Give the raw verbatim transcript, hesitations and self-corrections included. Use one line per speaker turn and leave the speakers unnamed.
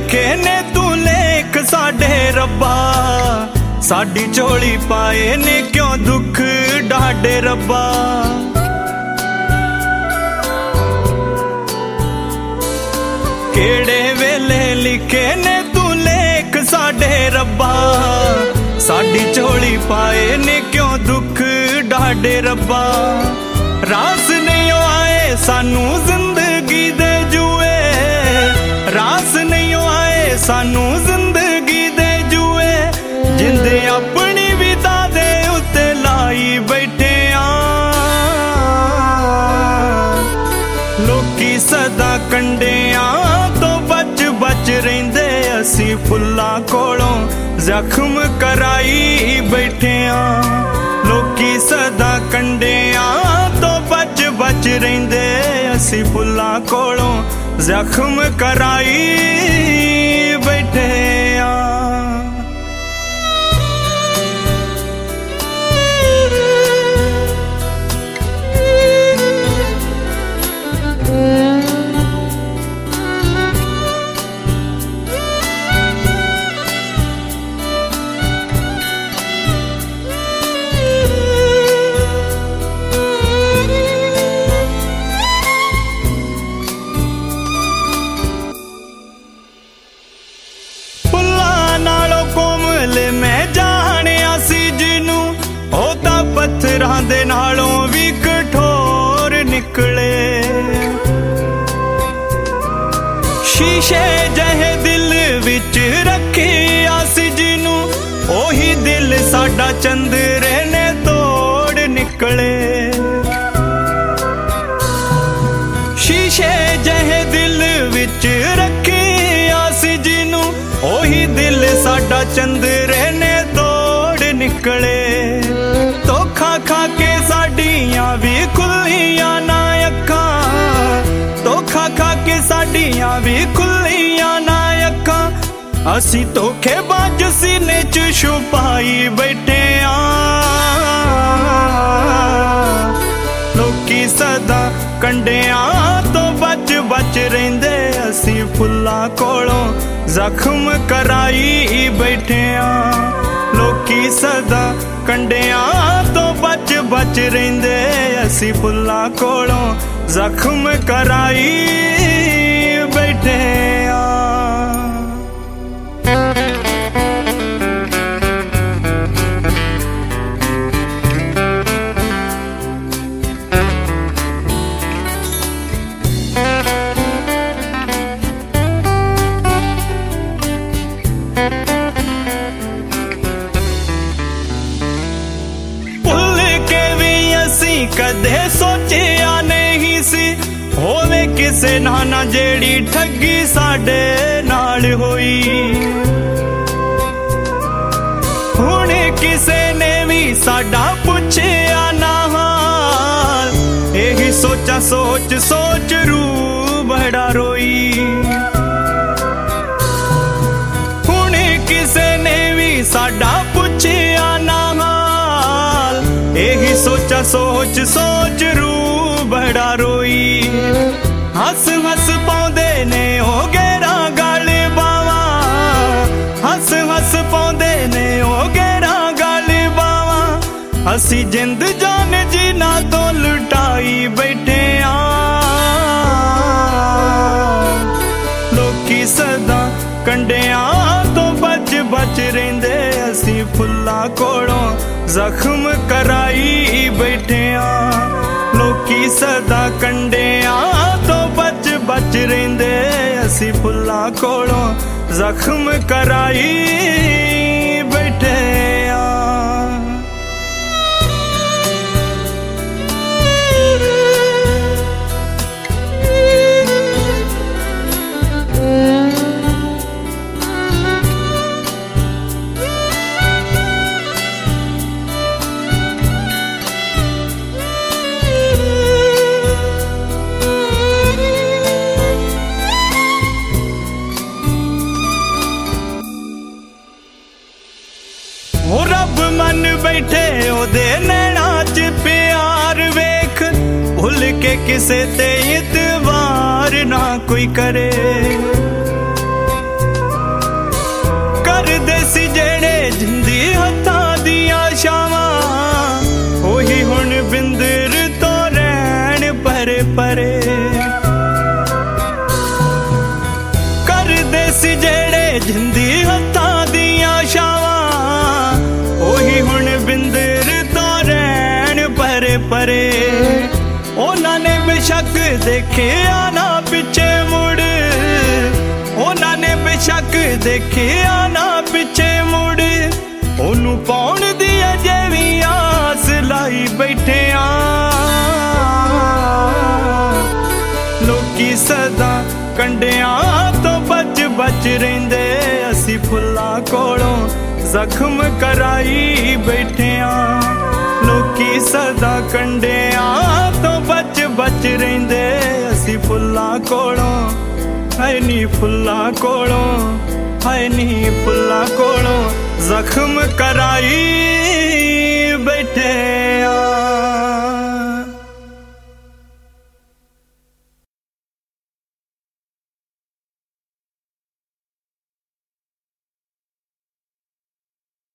लिखे ने तू लेख साडे रब्बा, साडी झोली पाए ने क्यों दुख डाडे रब्बा। केड़े वेले लिखे ने तू लेख साडे रब्बा, साडी झोली पाए ने क्यों दुख डाडे रब्बा। रास नहीं आए सानू जिंदगी दे जुए, रास नहीं आए सानू जिंदगी दे जुए, जिंदे अपनी विदा दे उत्ते लाई बैठे आ। लोकी सदा कंडिया तो बच बच रहिंदे, असी फुल्लां कोलों जख्म कराई बैठे आ। लोकी सदा कंडिया तो बच बच रहिंदे, असी फुल्लां कोलों जख्म कराई बैठे आ। पत्थरां दे नालों भी कठोर निकले, शीशे जहे दिल विच रखे आस जिनू, ओही दिल साडा चंद्रे ने तोड़ निकले। शीशे जहे दिल विच रखे आस जिनू, ओही दिल साडा चंद्रे ने तोड़ निकले। धोखा खा के साडियां भी खुलियां ना अखां, धोखा खा के साडियां भी खुलियां ना अखां, असी धोखेबाज सीने च छुपाई बैठे आ। लोकी सदा कंडिया तो बच बच रहिंदे, असी फुल्लां कोलों जख्म कराई बैठे आ। लोकी सदा कंडिया तो बच बच रहिंदे, असी फुल्लां कोलों जख्म कराई बैठे आ। कदे सोचिया नहीं सी होवे किसे नाना जेड़ी ठगी साडे नाल होई। हुण किसे ने भी साडा पुछया ना हाल, यही सोचा सोच सोच रू बड़ा रोई। हुण किसे ने भी साडा पुछया ना हाल, यही सोचा सोच सोच रू बड़ा रोई। हस हस पाउंदे ने हो गेरा गल बावा, हस हस पाउंदे ने हो गेरा गल बावा, असी जिंद जान जीना तो लुटाई बैठे आ। लोकी सदा कंडिया तो बच बच रहिंदे, असी फुल्लां कोलों जख्म कराई बैठे आ। लोकी सदा कंडिया तो बच बच रहिंदे, असी फुल्लां कोलों जख्म कराई बैठे आ। रब मन बैठे ओदे नैना च प्यार वेख, भुल के किसे ते इतबार ना कोई करे। परे ਉਹਨਾਂ ਨੇ ਬੇਸ਼ੱਕ ਦੇਖਿਆ ਨਾ ਪਿੱਛੇ ਮੁੜ ਉਹਨਾਂ ਨੇ ਬੇਸ਼ੱਕ ਦੇਖਿਆ ਨਾ ਪਿੱਛੇ ਮੁੜ ਉਹਨੂੰ ਪਾਉਣ ਦੀ ਅਜੇ ਵੀ ਆਸ ਲਾਈ ਬੈਠਿਆਂ ਲੋਕੀ ਸਦਾ ਕੰਡਿਆਂ ਤੋਂ ਬਚ ਬਚ ਰਹਿੰਦੇ ਅਸੀਂ ਫੁੱਲਾਂ ਕੋਲੋਂ ਜ਼ਖਮ ਕਰਾਈ ਬੈਠਿਆਂ ਲੋਕੀ ਸਦਾ ਕੰਡਿਆਂ ਤੋਂ ਬਚ ਬਚ ਰਹਿੰਦੇ ਅਸੀਂ ਫੁੱਲਾਂ ਕੋਲੋਂ ਹਾਏ ਨੀ ਫੁੱਲਾਂ ਕੋਲੋਂ ਹਾਏ ਨੀ ਫੁੱਲਾਂ ਕੋਲੋਂ ਜ਼ਖਮ ਕਰਾਈ ਬੈਠਿਆਂ